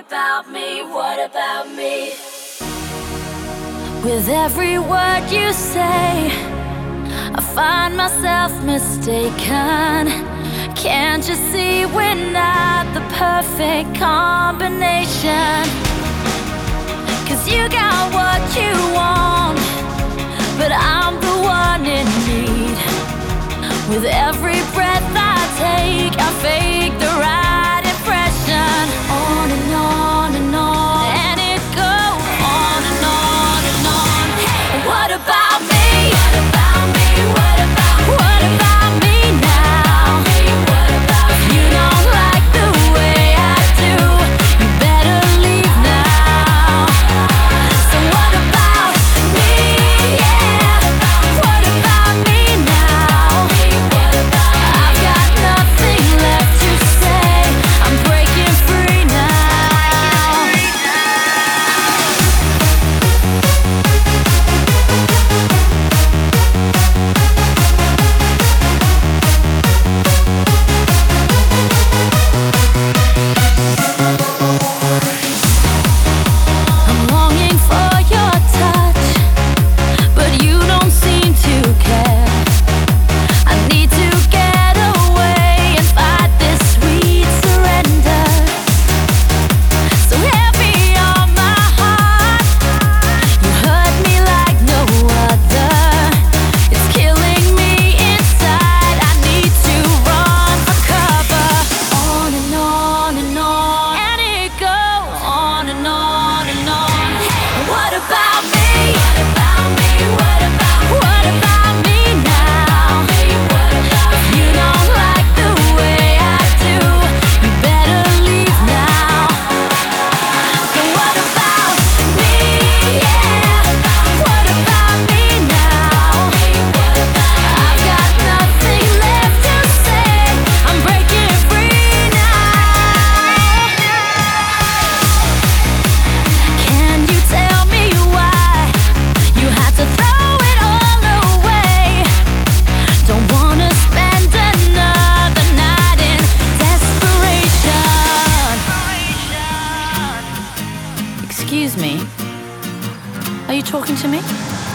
about me? What about me? With every word you say, I find myself mistaken. Can't you see we're not the perfect combination? 'Cause you got what you want, but I'm the one in need. With every breath I take, I fake the right impression. On and on and on, and it goes on and on and on. Hey, what about me? What about me? What about me now? What about if you don't like the way I do, you better leave now. So what about me? Yeah. What about me now? I've got nothing left to say. I'm breaking free now. I'm longing for your touch, but you don't seem to care. I need to get away and fight this sweet surrender. So heavy on my heart, you hurt me like no other. It's killing me inside. I need to run for cover. On and on and on, and it goes on and on and on. What about me? What about me? What about me now? If you don't like the way I do, you better leave now. But what about me? Yeah. What about me now? I've got nothing left to say. I'm breaking free now. Can you tell me why you had to throw it all away? Don't wanna spend another night in desperation. Excuse me, are you talking to me?